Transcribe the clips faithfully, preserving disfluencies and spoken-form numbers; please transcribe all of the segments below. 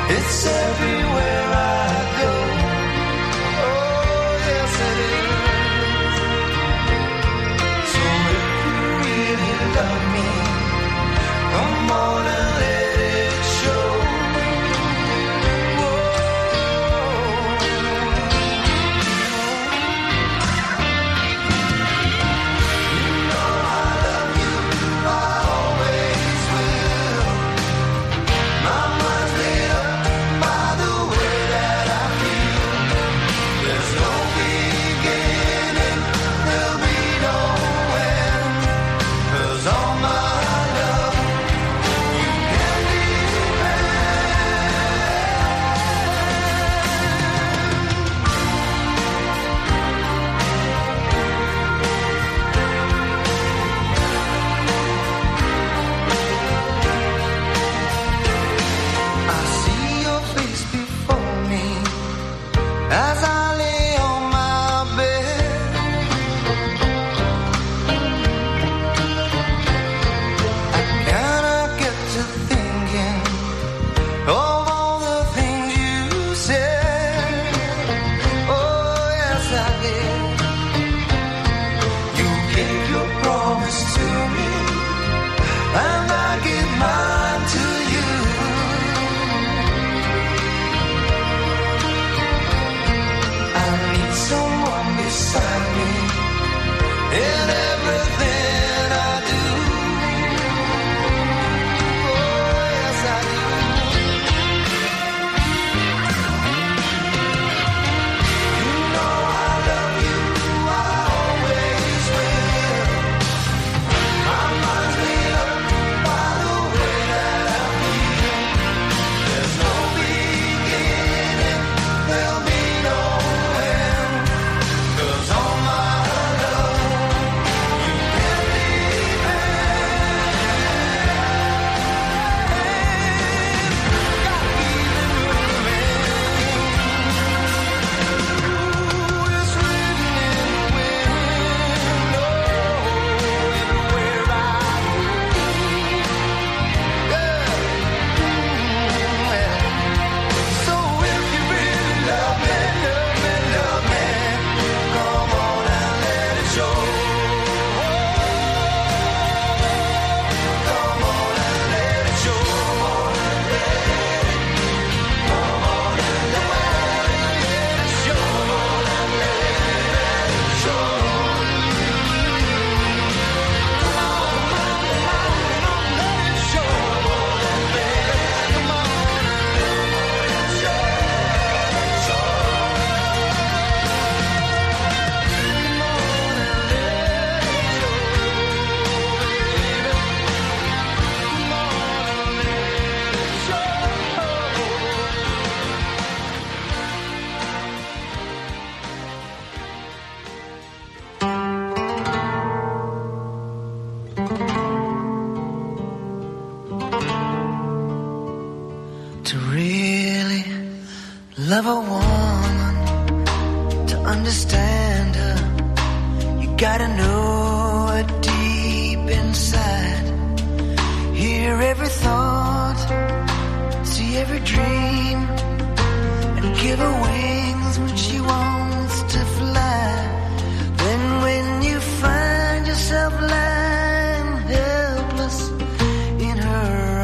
It's everywhere I go. Oh, yes it is. So if you really love me, come on and let it show. Love a woman, to understand her, you gotta know her deep inside. Hear every thought, see every dream, and give her wings when she wants to fly. Then when you find yourself lying helpless in her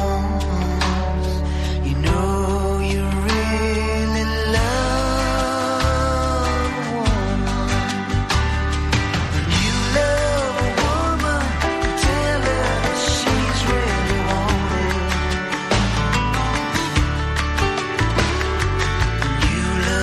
arms, you know you really love a woman. When you love a woman, tell her she's really wanted. When you love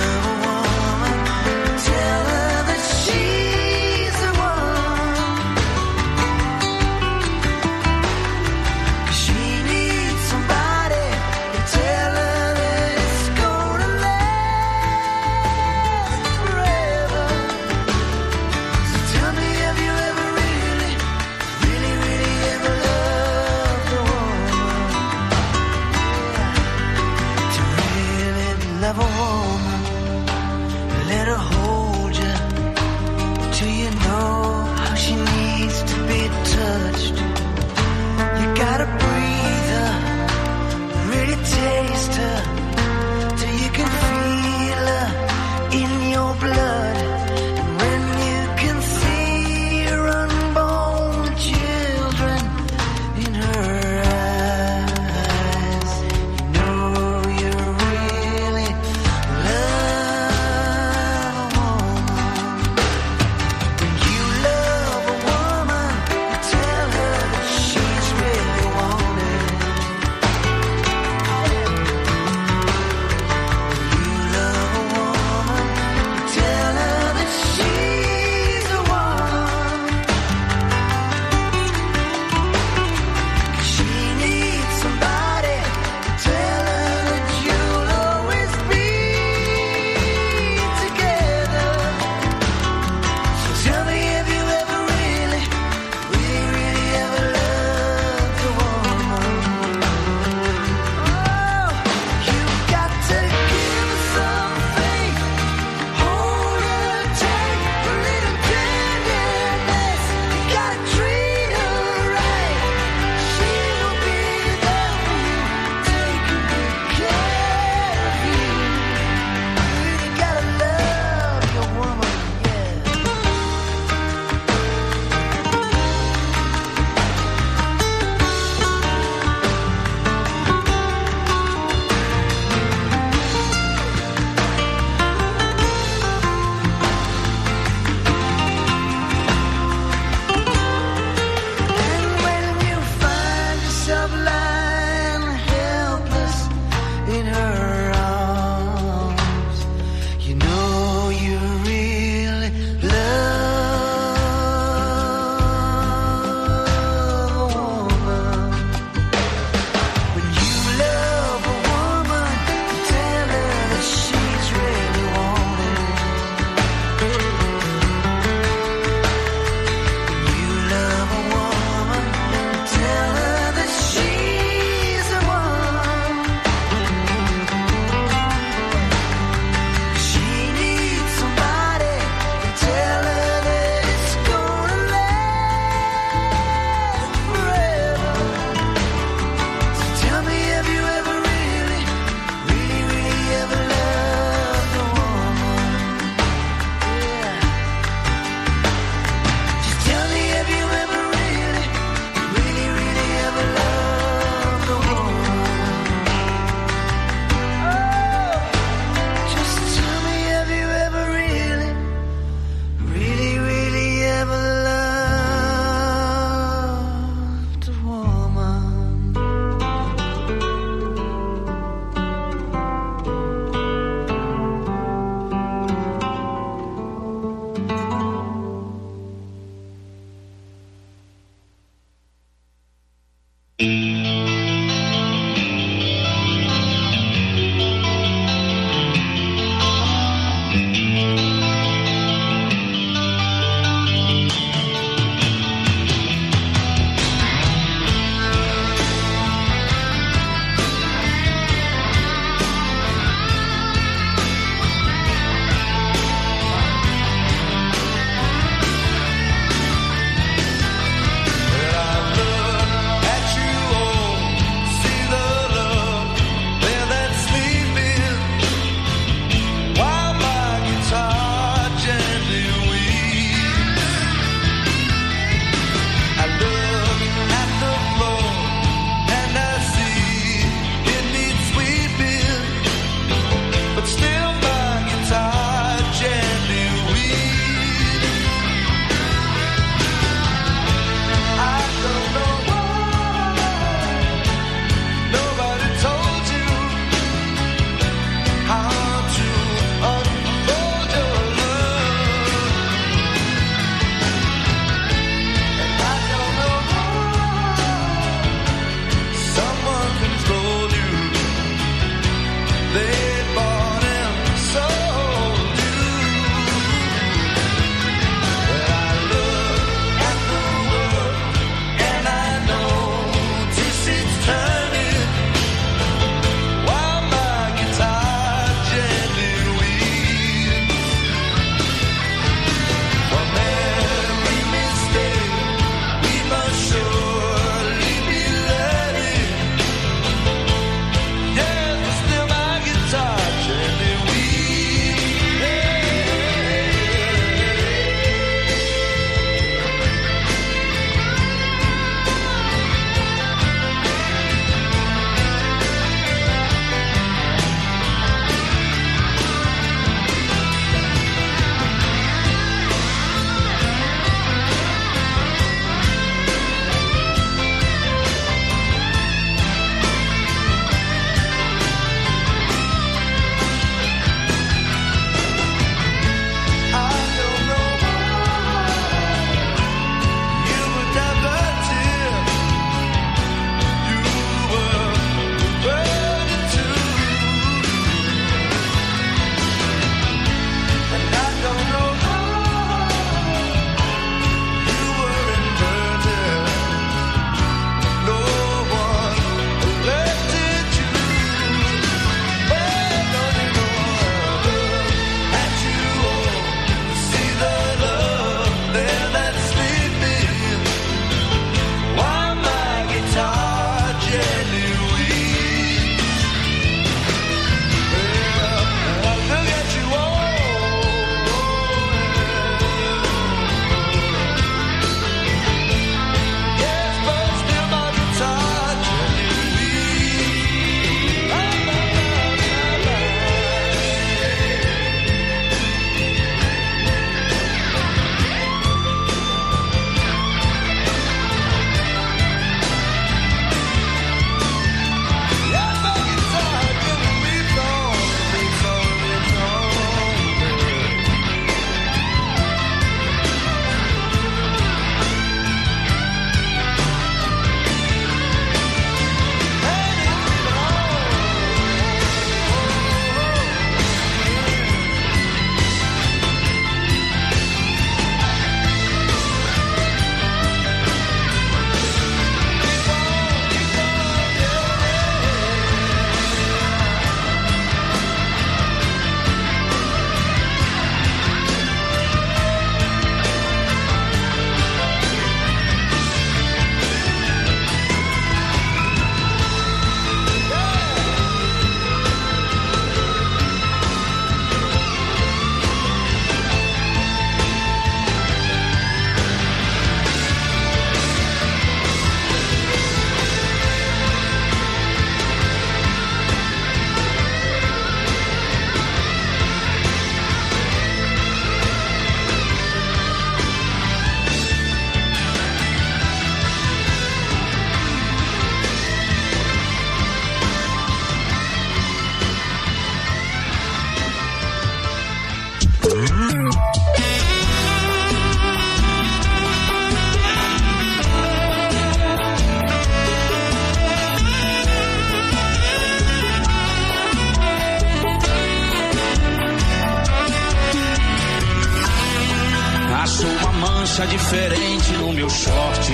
mancha diferente no meu short.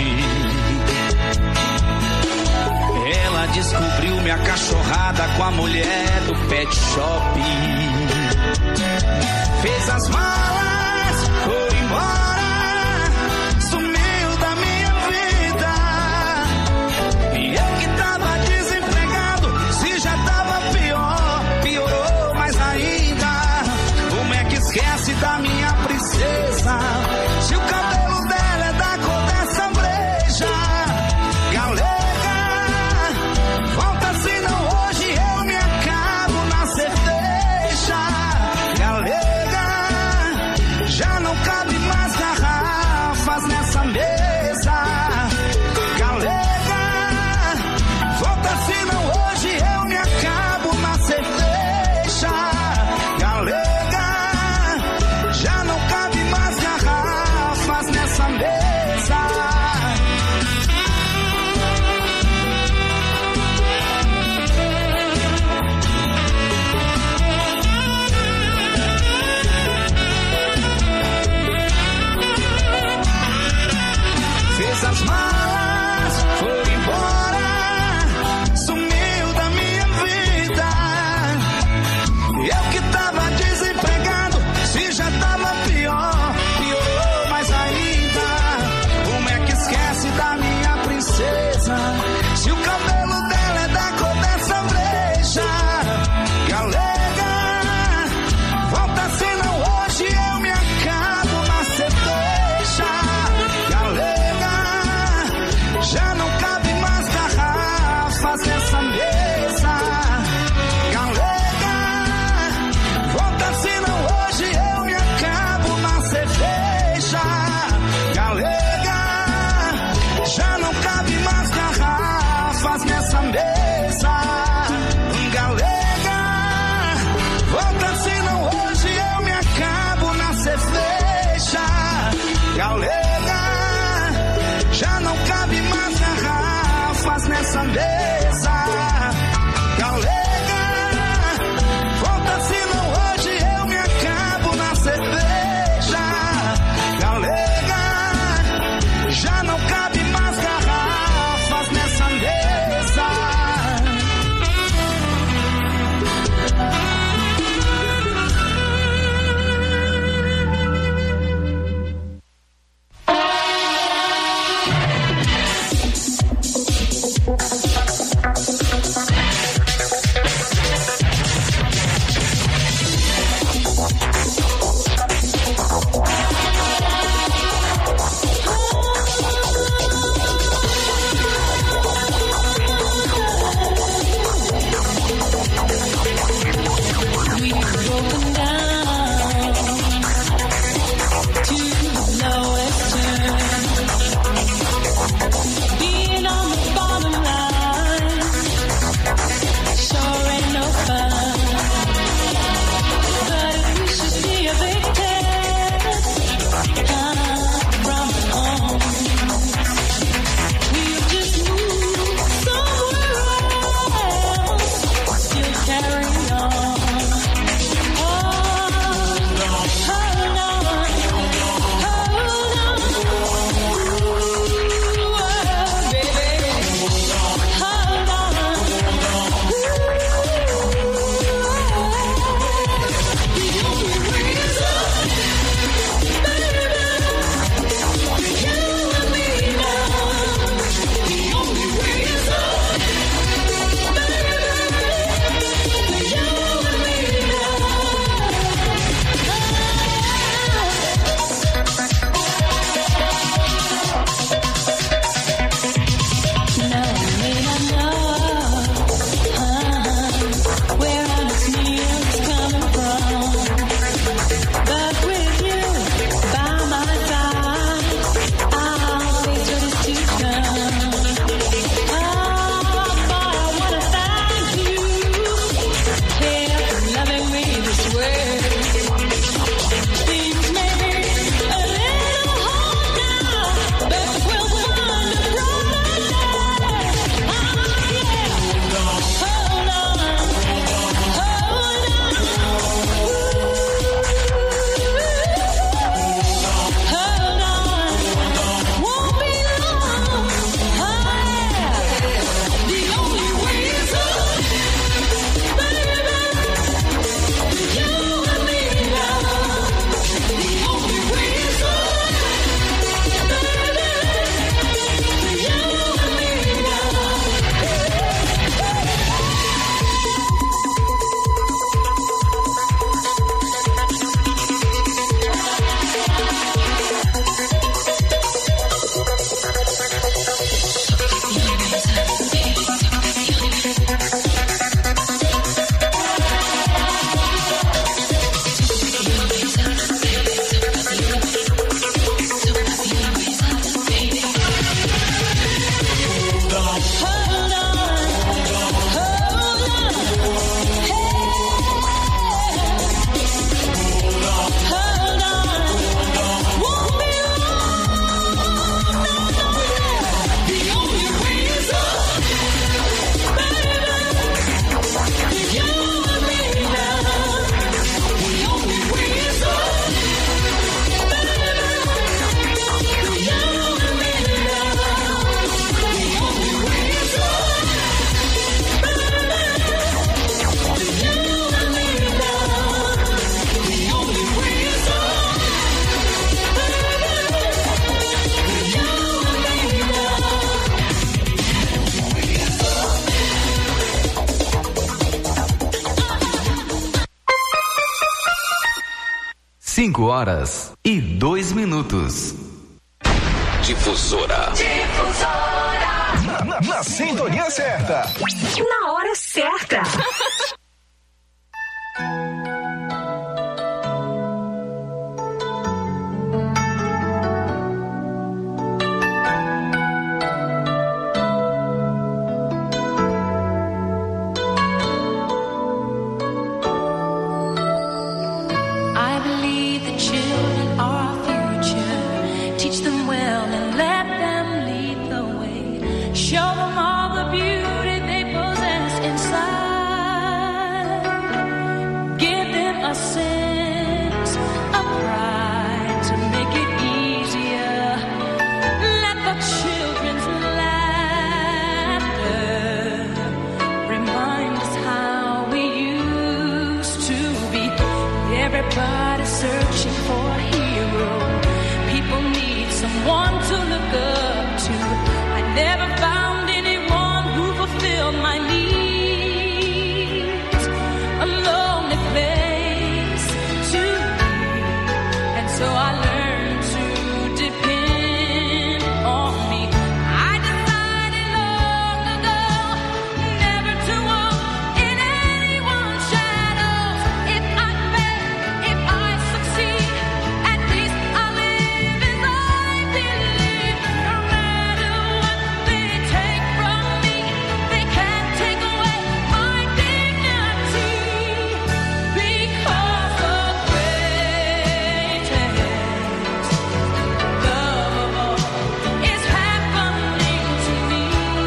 Ela descobriu minha cachorrada com a mulher do pet shop. Fez as malas, foi embora, sumiu da minha vida. E eu que tava desempregado, se já tava pior, piorou mais ainda. Como é que esquece da minha princesa, se o cabelo dela é da cor dessa breja? Galega, volta senão hoje eu me acabo na cerveja. Galega, já não cabe mais garrafas nessa mesa. Galega, volta senão hoje eu me acabo na cerveja. Galega, já não cabe mais garrafas nessa mesa. Fez as malas, foi embora, sumiu da minha vida. Eu que tava desempregado, se já tava pior, piorou mais ainda. Como é que esquece da minha princesa, se o cabelo dela é da cor dessa breja? Galega, volta senão hoje eu me acabo na cerveja. Galega, já não cabe mais garrafas nessa mesa. Galega, volta senão hoje eu me acabo na cerveja. Galega, já não cabe mais garrafas nessa mesa. Galega, volta senão hoje eu me acabo na cerveja. Galega, já não cabe mais garrafas nessa mesa. Galega, volta senão hoje eu me acabo na cerveja. Galega, já não cabe mais garrafas nessa mesa. cinco horas e dois minutos. Difusora. Difusora. Na, na, na sintonia certa. Na hora certa. Everybody searching for a hero. People need someone to look up to. I never found anyone who fulfilled my needs. A lonely place to be, and so I learned to depend on me. I decided long ago never to walk in anyone's shadows. If I fail, if I succeed, at least I live as I believe. No matter what they take from me, they can't take away my dignity. Because the greatest love of all is happening to me.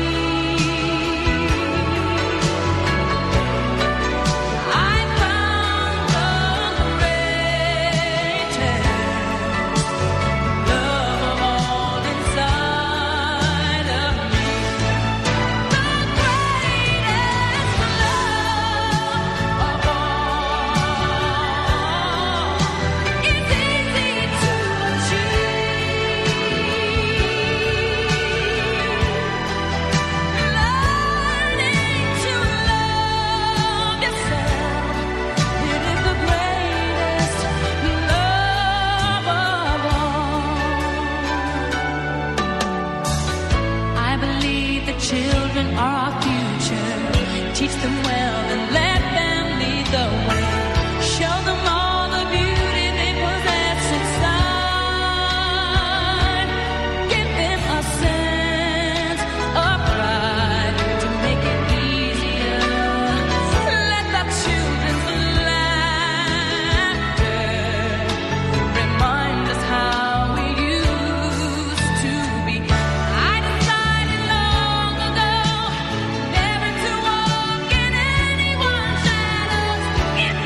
I found the greatest love of all inside of me. The greatest love of all is easy to achieve. Learning to love yourself, it is the greatest love of all. I believe the children are our future. Teach them well and let them lead the way. Show them all the beauty they possess inside. Give them a sense of pride to make it easier. Let the children's laughter remind us how we used to be. I decided long ago never to walk in anyone's shadows. If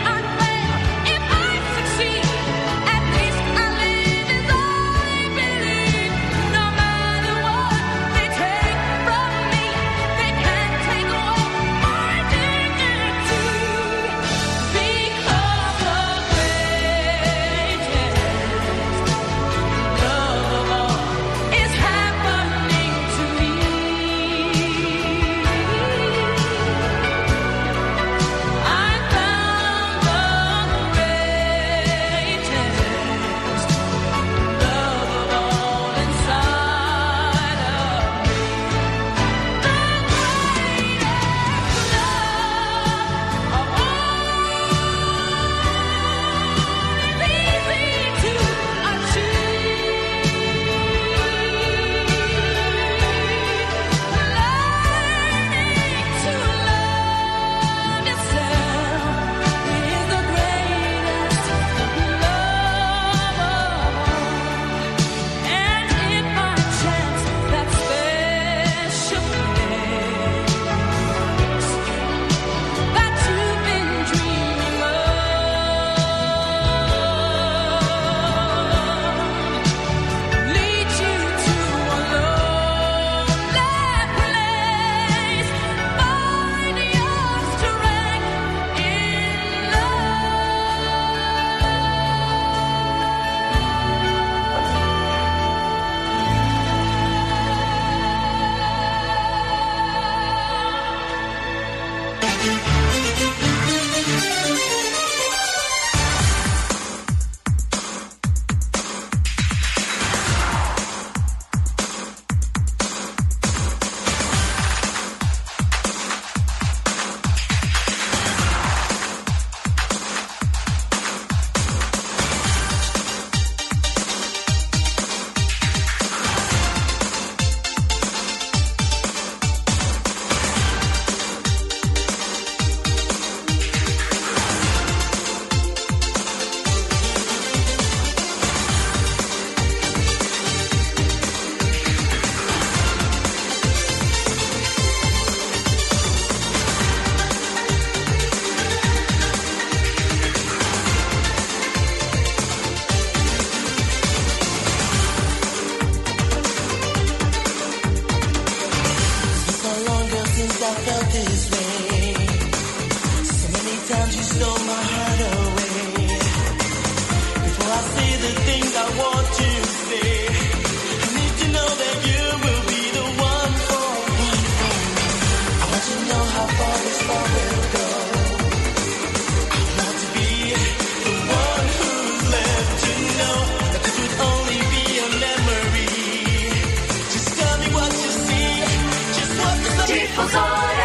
stole my heart away. Before I say the things I want to say, I need to know that you will be the one for me. I want to know how far this love will go. I want to be the one who's left to know that this would only be a memory. Just tell me what you see, just what the sun. Difusora.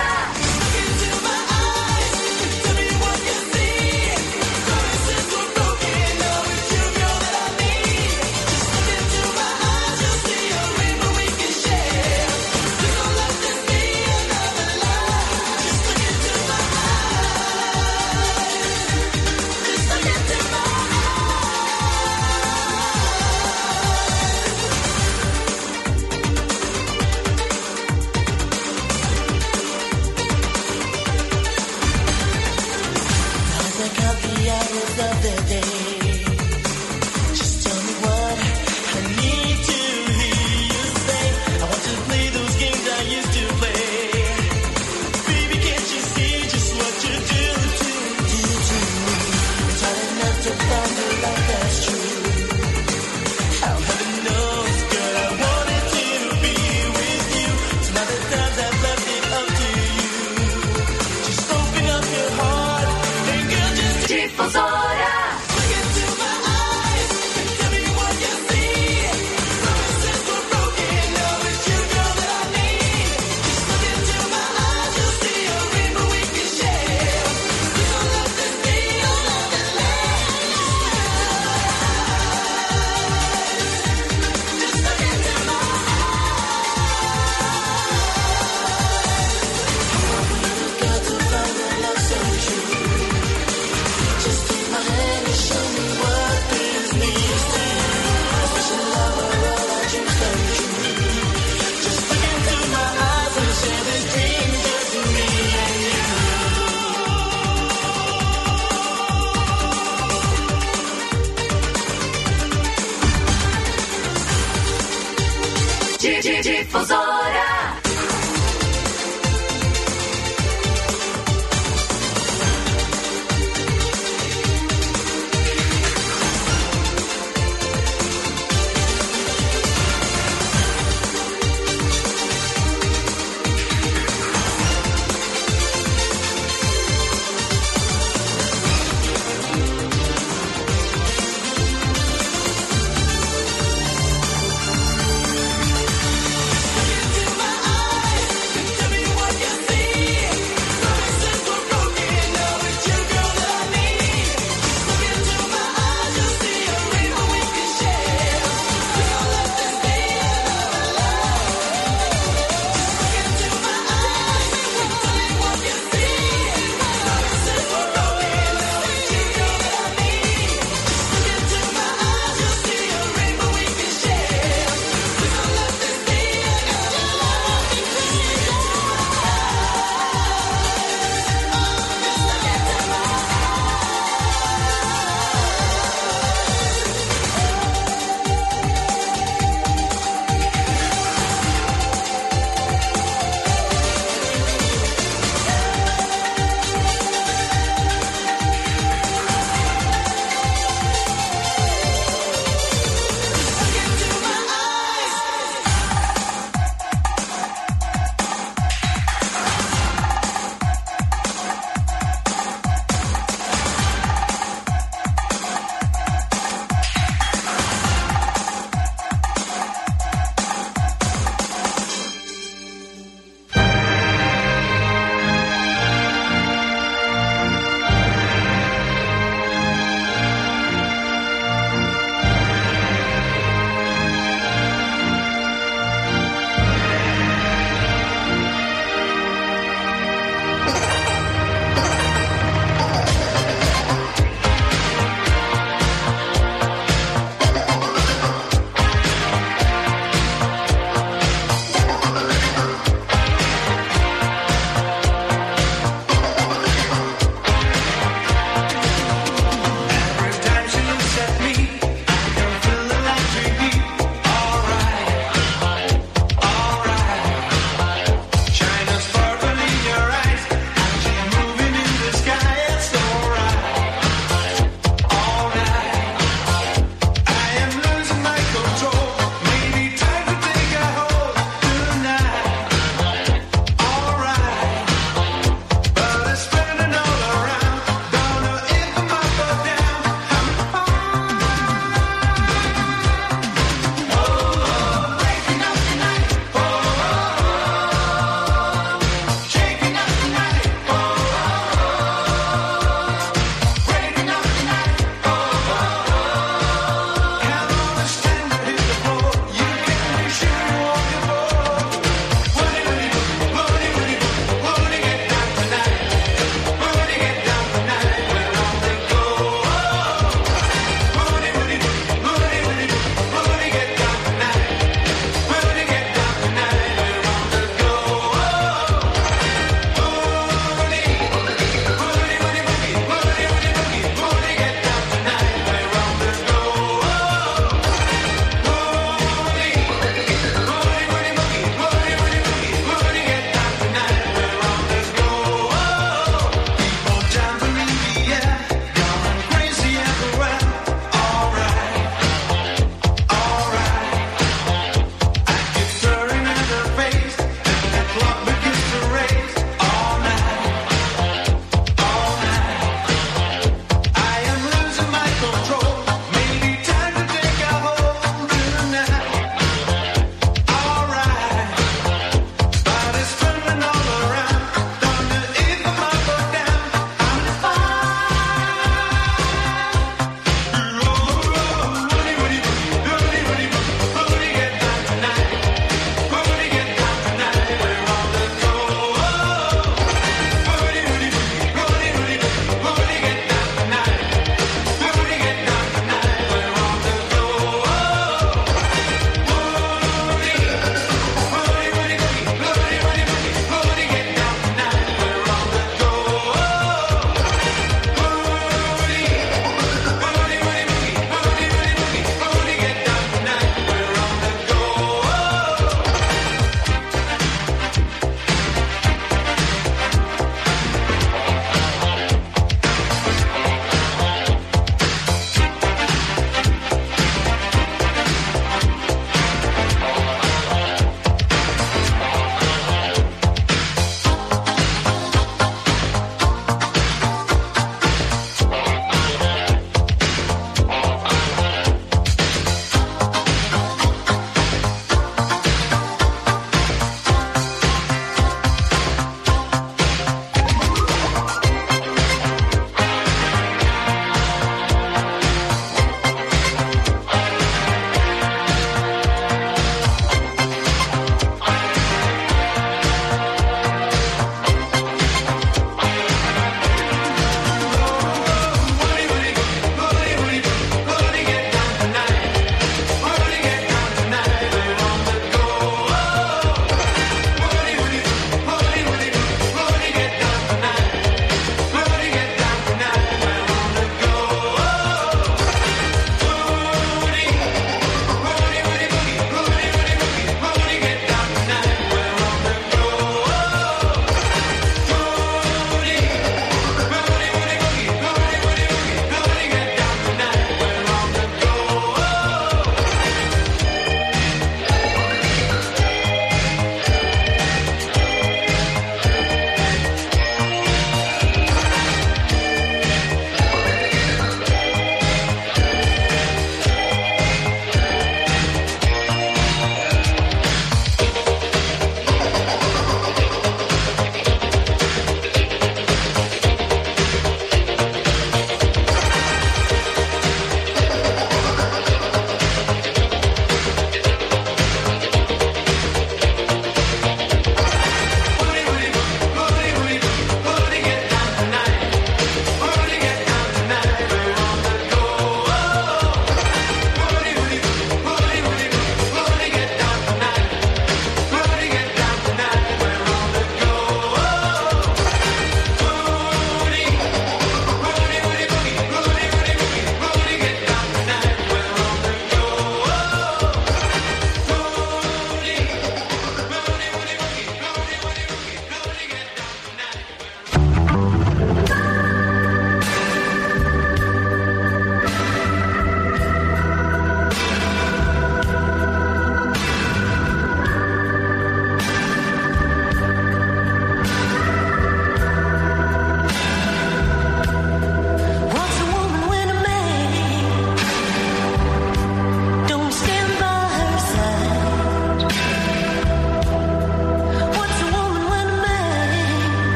Difusora. Into my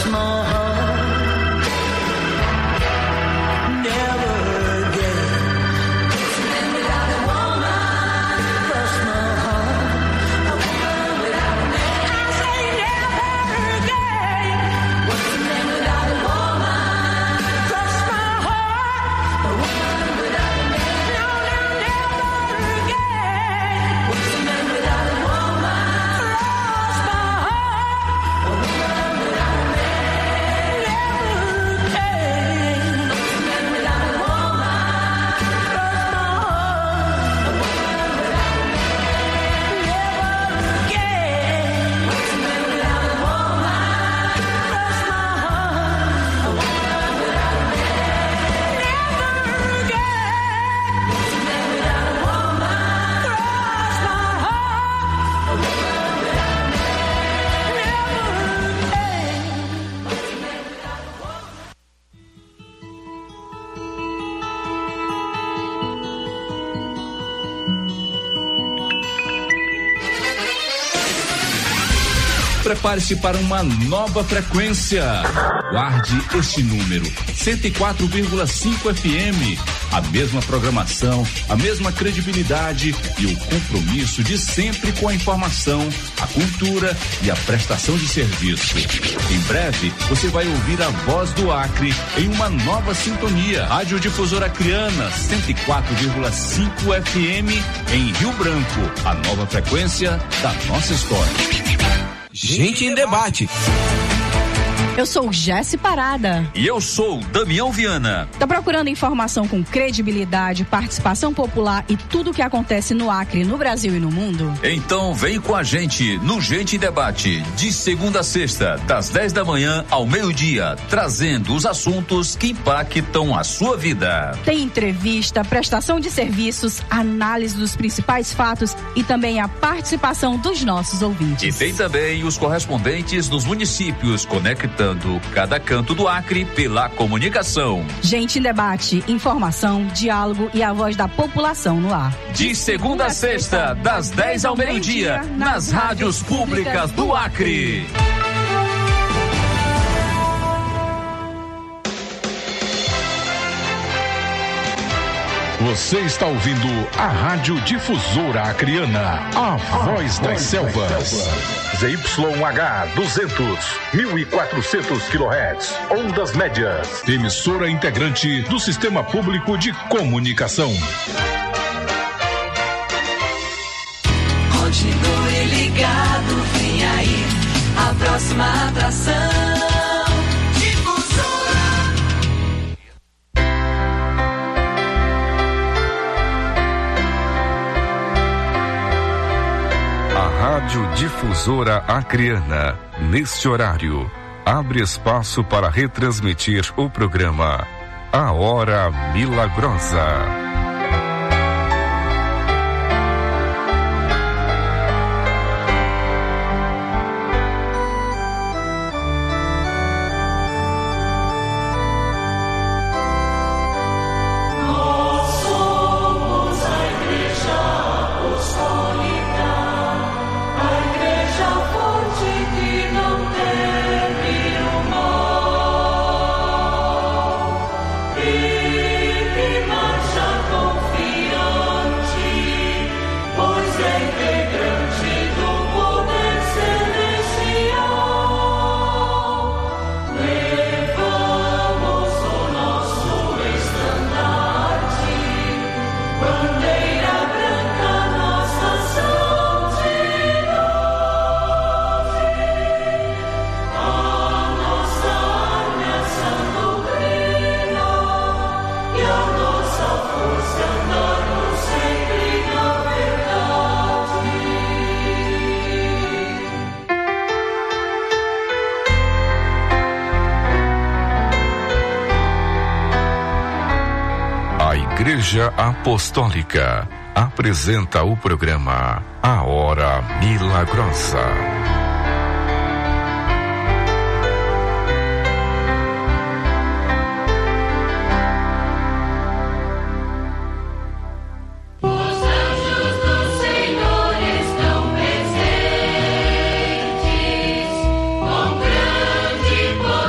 cross my heart. Never again. What's a man without a woman? Cross my heart. A woman without a man. I say never again. What's a man without a woman? Cross my heart. A woman without a man. No, no, never again. What's a man without a woman? Cross my heart. A woman without a man. Never again. What's a man without a woman? Cross my heart. A woman without a man. Never again. What's a man without a woman? Cross my heart. A woman without a man. Never again. What's a man without a woman? Cross my heart. A woman without a man. Never again. What's a man without a woman? Prepare-se para uma nova frequência. Guarde este número, cento e quatro vírgula cinco F M. A mesma programação, a mesma credibilidade e o compromisso de sempre com a informação, a cultura e a prestação de serviço. Em breve, você vai ouvir a voz do Acre em uma nova sintonia. Rádio Difusora Acreana, cento e quatro vírgula cinco F M em Rio Branco. A nova frequência da nossa história. Gente em Debate. Eu sou Jéssica Parada. E eu sou Damião Viana. Tá procurando informação com credibilidade, participação popular e tudo o que acontece no Acre, no Brasil e no mundo? Então vem com a gente no Gente em Debate, de segunda a sexta, das dez da manhã ao meio-dia, trazendo os assuntos que impactam a sua vida. Tem entrevista, prestação de serviços, análise dos principais fatos e também a participação dos nossos ouvintes. E tem também os correspondentes dos municípios, conectando cada canto do Acre pela comunicação. Gente em Debate, informação, diálogo e a voz da população no ar. De segunda a sexta, das dez ao meio-dia, nas rádios públicas do Acre. Você está ouvindo a Rádio Difusora Acreana, a voz das selvas. Z Y H duzentos, mil e quatrocentos quilohertz, ondas médias. Emissora integrante do Sistema Público de Comunicação. Continue ligado, vem aí a próxima atração. Rádio Difusora Acreana, neste horário, abre espaço para retransmitir o programa A Hora Milagrosa. Igreja Apostólica apresenta o programa A Hora Milagrosa. Com grande poder.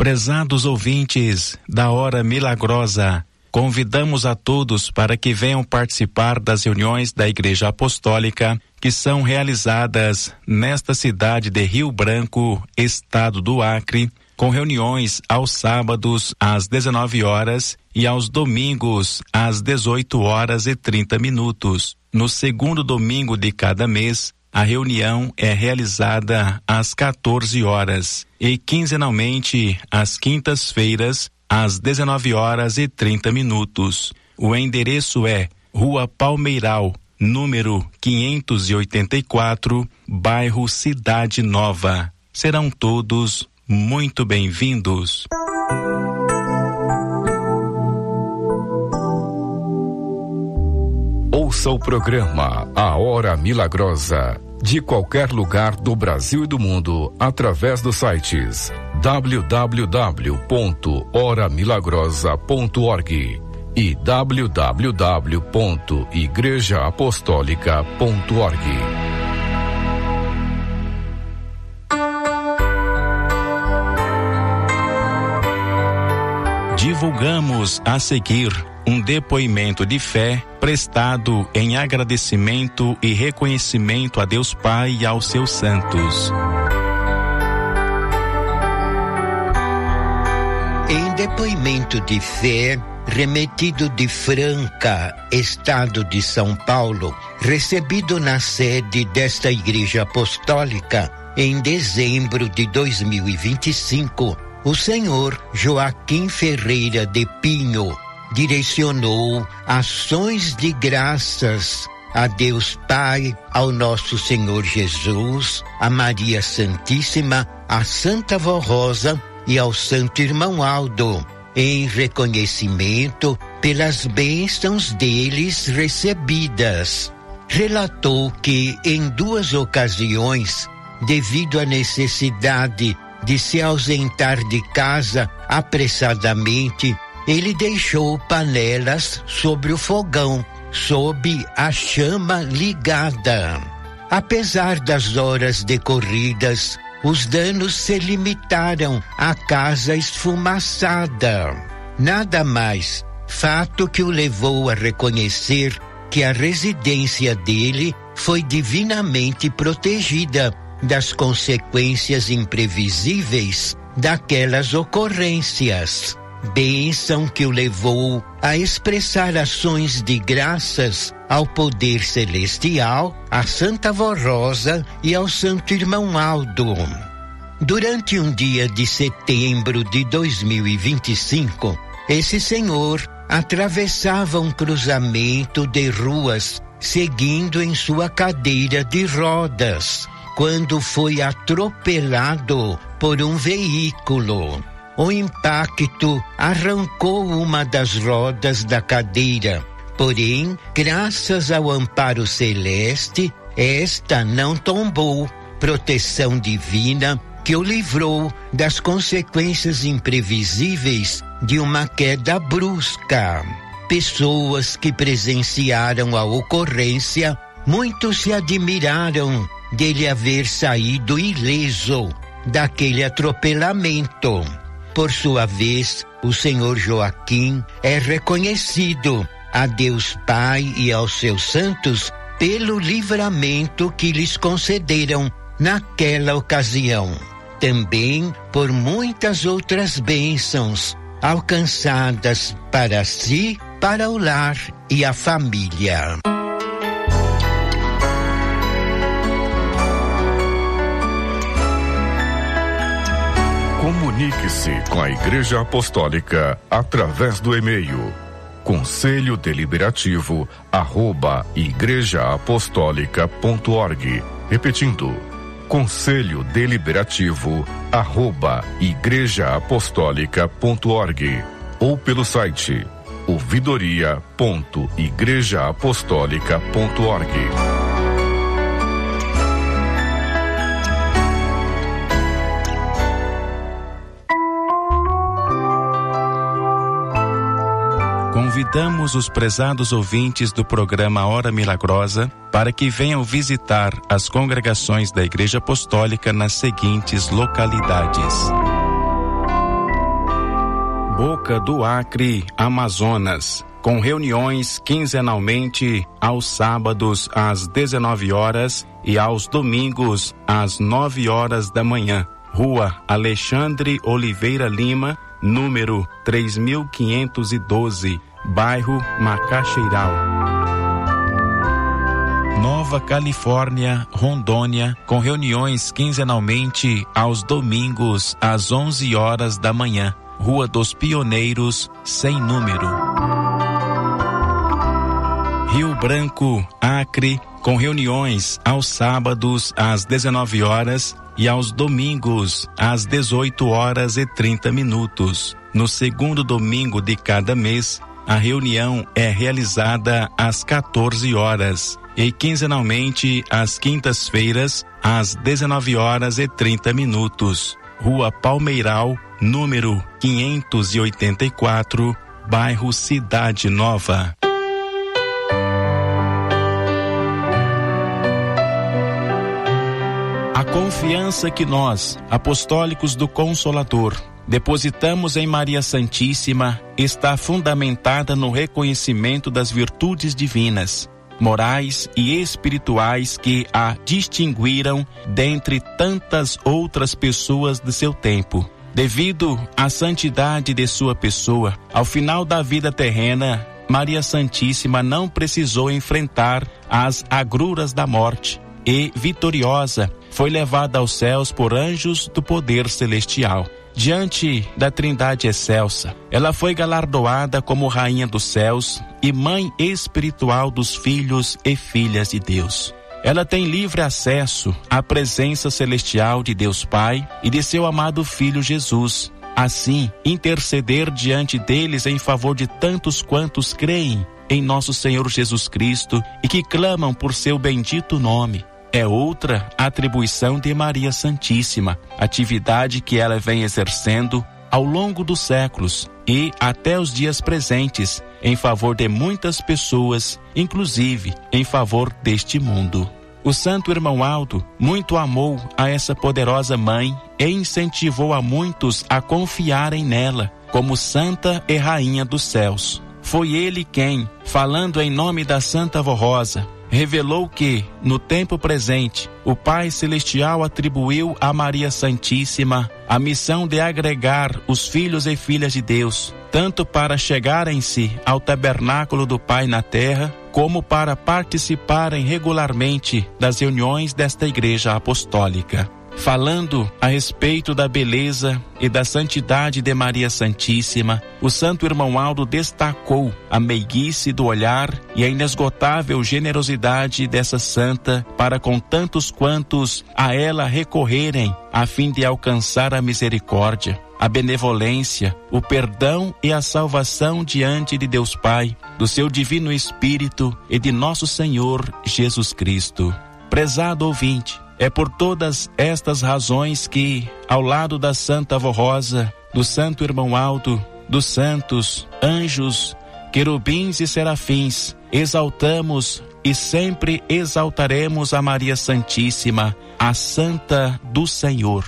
Prezados ouvintes da Hora Milagrosa, convidamos a todos para que venham participar das reuniões da Igreja Apostólica que são realizadas nesta cidade de Rio Branco, estado do Acre, com reuniões aos sábados às dezenove horas e aos domingos às dezoito horas e trinta minutos. No segundo domingo de cada mês, a reunião é realizada às quatorze horas e quinzenalmente às quintas-feiras às dezenove horas e trinta minutos. O endereço é Rua Palmeiral, número quinhentos e oitenta e quatro, bairro Cidade Nova. Serão todos muito bem-vindos. Ouça o programa A Hora Milagrosa de qualquer lugar do Brasil e do mundo através dos sites w w w ponto hora milagrosa ponto org e w w w ponto igreja apostólica ponto org. Divulgamos a seguir um depoimento de fé prestado em agradecimento e reconhecimento a Deus Pai e aos seus santos. Em depoimento de fé, remetido de Franca, estado de São Paulo, recebido na sede desta Igreja Apostólica em dezembro de dois mil e vinte e cinco, o senhor Joaquim Ferreira de Pinho direcionou ações de graças a Deus Pai, ao nosso Senhor Jesus, a Maria Santíssima, a Santa Vó Rosa e ao Santo Irmão Aldo, em reconhecimento pelas bênçãos deles recebidas. Relatou que em duas ocasiões, devido à necessidade de se ausentar de casa apressadamente, ele deixou panelas sobre o fogão, sob a chama ligada. Apesar das horas decorridas, os danos se limitaram à casa esfumaçada. Nada mais, fato que o levou a reconhecer que a residência dele foi divinamente protegida das consequências imprevisíveis daquelas ocorrências. Bênção que o levou a expressar ações de graças ao poder celestial, à Santa Vó Rosa e ao Santo Irmão Aldo. Durante um dia de setembro de dois mil e vinte e cinco, esse senhor atravessava um cruzamento de ruas, seguindo em sua cadeira de rodas, quando foi atropelado por um veículo. O impacto arrancou uma das rodas da cadeira, porém, graças ao amparo celeste, esta não tombou, proteção divina que o livrou das consequências imprevisíveis de uma queda brusca. Pessoas que presenciaram a ocorrência, muitos se admiraram dele haver saído ileso daquele atropelamento. Por sua vez, o senhor Joaquim é reconhecido a Deus Pai e aos seus santos pelo livramento que lhes concederam naquela ocasião. Também por muitas outras bênçãos alcançadas para si, para o lar e a família. Comunique-se com a Igreja Apostólica através do e-mail conselho deliberativo arroba igreja apostólica ponto org. Repetindo, conselho deliberativo arroba igreja apostólica ponto org, ou pelo site ouvidoria ponto igreja apostólica ponto org. Convidamos os prezados ouvintes do programa Hora Milagrosa para que venham visitar as congregações da Igreja Apostólica nas seguintes localidades: Boca do Acre, Amazonas, com reuniões quinzenalmente aos sábados às dezenove horas e aos domingos às nove horas da manhã. Rua Alexandre Oliveira Lima, número três mil quinhentos e doze, bairro Macaxeiral. Nova Califórnia, Rondônia, com reuniões quinzenalmente aos domingos às onze horas da manhã. Rua dos Pioneiros, sem número. Rio Branco, Acre, com reuniões aos sábados às dezenove horas e aos domingos às dezoito horas e trinta minutos. No segundo domingo de cada mês, a reunião é realizada às quatorze horas e quinzenalmente às quintas-feiras às dezenove horas e trinta minutos. Rua Palmeiral, número quinhentos e oitenta e quatro, bairro Cidade Nova. A confiança que nós, apostólicos do Consolador, depositamos em Maria Santíssima está fundamentada no reconhecimento das virtudes divinas, morais e espirituais que a distinguiram dentre tantas outras pessoas de seu tempo. Devido à santidade de sua pessoa, ao final da vida terrena, Maria Santíssima não precisou enfrentar as agruras da morte e, vitoriosa, foi levada aos céus por anjos do poder celestial. Diante da Trindade excelsa, ela foi galardoada como Rainha dos Céus e Mãe espiritual dos filhos e filhas de Deus. Ela tem livre acesso à presença celestial de Deus Pai e de seu amado Filho Jesus. Assim, interceder diante deles em favor de tantos quantos creem em nosso Senhor Jesus Cristo e que clamam por seu bendito nome. É outra atribuição de Maria Santíssima, atividade que ela vem exercendo ao longo dos séculos e até os dias presentes, em favor de muitas pessoas, inclusive em favor deste mundo. O santo irmão Aldo muito amou a essa poderosa mãe e incentivou a muitos a confiarem nela como santa e rainha dos céus. Foi ele quem, falando em nome da Santa Avó Rosa, revelou que, no tempo presente, o Pai Celestial atribuiu a Maria Santíssima a missão de agregar os filhos e filhas de Deus, tanto para chegarem-se ao tabernáculo do Pai na terra, como para participarem regularmente das reuniões desta Igreja Apostólica. Falando a respeito da beleza e da santidade de Maria Santíssima, o santo irmão Aldo destacou a meiguice do olhar e a inesgotável generosidade dessa santa para com tantos quantos a ela recorrerem a fim de alcançar a misericórdia, a benevolência, o perdão e a salvação diante de Deus Pai, do seu divino Espírito e de nosso Senhor Jesus Cristo. Prezado ouvinte, é por todas estas razões que, ao lado da Santa Avó Rosa, do Santo Irmão Aldo, dos santos, anjos, querubins e serafins, exaltamos e sempre exaltaremos a Maria Santíssima, a Santa do Senhor.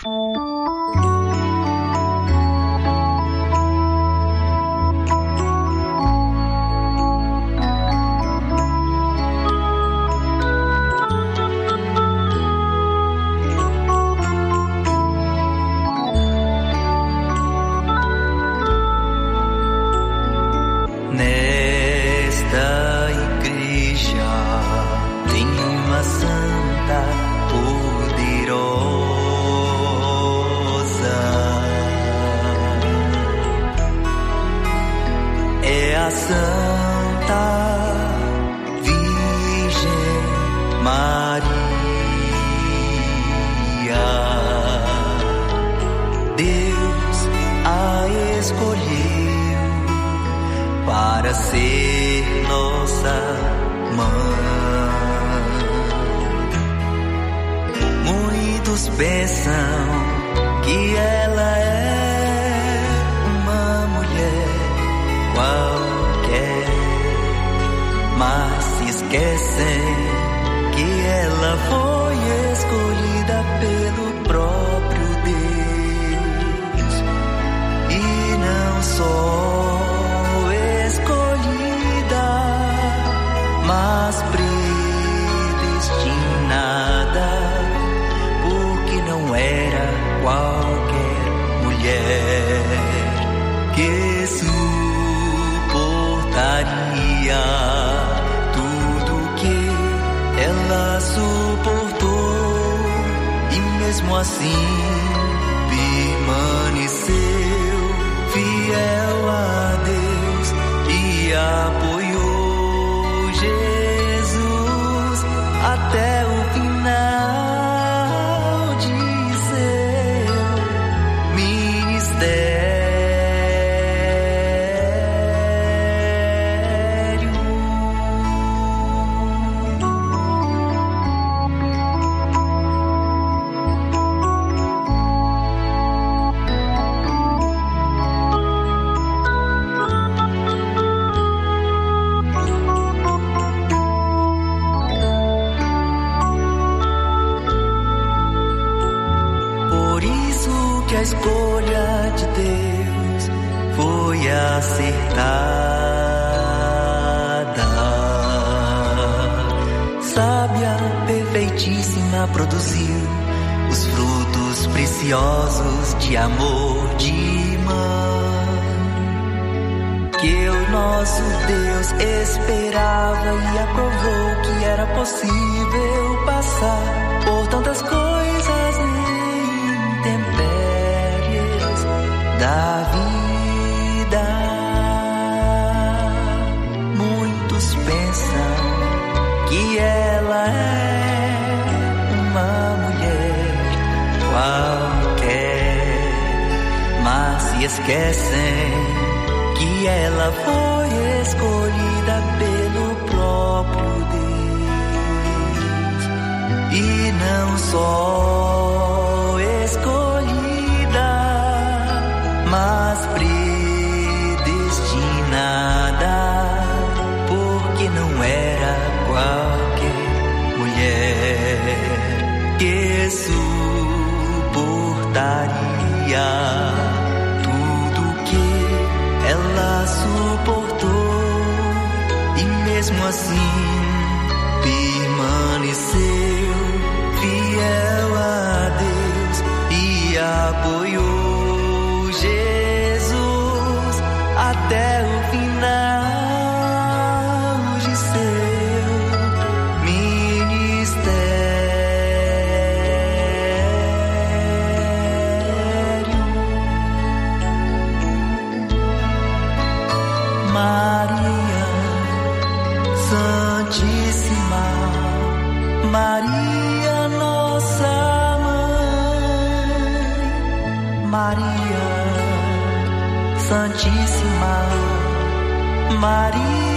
sou escolhida, mas predestinada, porque não era qualquer mulher que suportaria tudo que ela suportou, e mesmo assim permaneceu fiel a Deus e apoiou Jesus até o final de seu ministério. A escolha de Deus foi acertada. Sábia, perfeitíssima, produziu os frutos preciosos de amor de mãe, que o nosso Deus esperava e aprovou que era possível passar por tantas coisas da vida. Muitos pensam que ela é uma mulher qualquer, mas se esquecem que ela foi escolhida pelo próprio Deus, e não só escolhida, mas predestinada, porque não era qualquer mulher que suportaria tudo que ela suportou, e mesmo assim permaneceu fiel a Deus e apoiou Jesus até o final de seu ministério. Maria Santíssima, Maria nossa mãe, Maria Santíssima, Maria